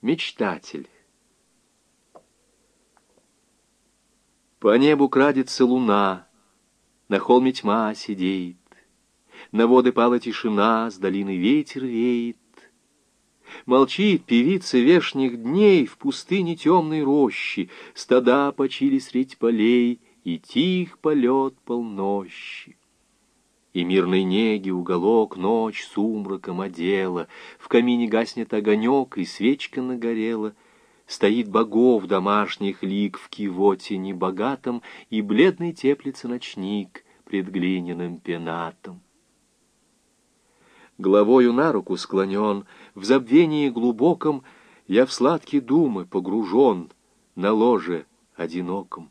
Мечтатель. По небу крадется луна, на холме тьма сидеет, на воды пала тишина, с долины ветер веет. Молчит певица вешних дней в пустыне темной рощи, стада почили средь полей, и тих полет полнощи. И мирной неги уголок ночь сумраком одела, в камине гаснет огонек, и свечка нагорела. Стоит богов домашних лик в кивоте небогатом, и бледный теплится ночник пред глиняным пенатом. Головою на руку склонен, в забвении глубоком я в сладкие думы погружен на ложе одиноком.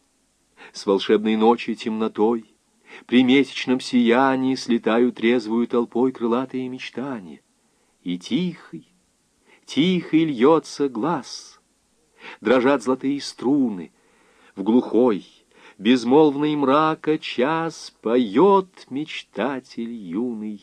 С волшебной ночи темнотой при месячном сиянии слетают трезвую толпой крылатые мечтания. И тихий, тихий льется глаз, дрожат золотые струны, в глухой, безмолвный мрака час поет мечтатель юный.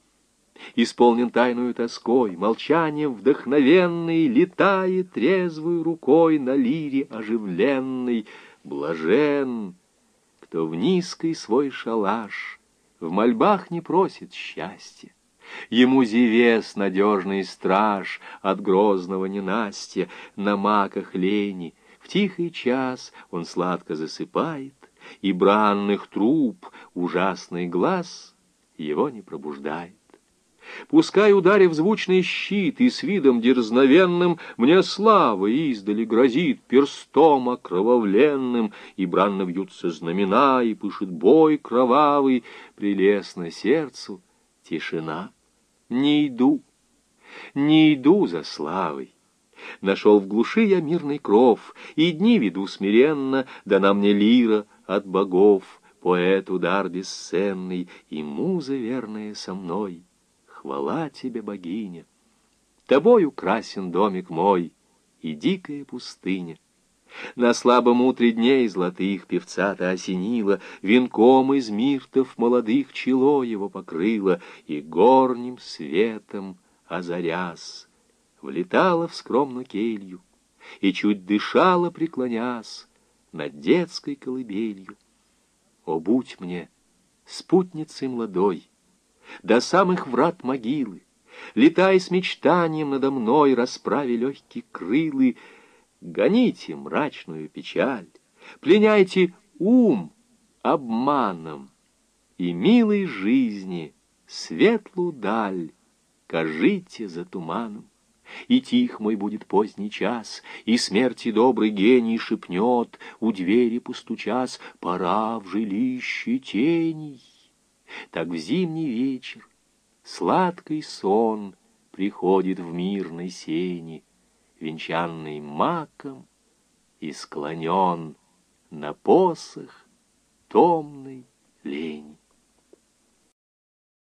Исполнен тайную тоской, молчанием вдохновенный, летает трезвой рукой на лире оживленной. Блажен, кто в низкий свой шалаш в мольбах не просит счастья. Ему Зевес, надежный страж от грозного ненастья, на маках лени в тихий час он сладко засыпает, и бранных труб ужасный глаз его не пробуждает. Пускай, ударив звучный щит, и с видом дерзновенным мне слава издали грозит перстом окровавленным, и бранно вьются знамена, и пышет бой кровавый, прелестно сердцу тишина. Не иду, не иду за славой. Нашел в глуши я мирный кров, и дни веду смиренно, дана мне лира от богов, поэт удар бесценный, и муза верная со мной. Хвала тебе, богиня! Тобой украсен домик мой и дикая пустыня. На слабом утре дней золотых певца-то осенило, венком из миртов молодых чело его покрыло, и горним светом озарясь, влетала в скромную келью и чуть дышала, преклонясь над детской колыбелью. О, будь мне спутницей молодой, до самых врат могилы, летай с мечтанием надо мной, расправи легкие крылы, гоните мрачную печаль, пленяйте ум обманом, и милой жизни светлую даль кажите за туманом. И тих мой будет поздний час, и смерти добрый гений шепнет, у двери постучас, пора в жилище теней. Так в зимний вечер сладкий сон приходит в мирной сени, венчанный маком и склонен на посох томной лени.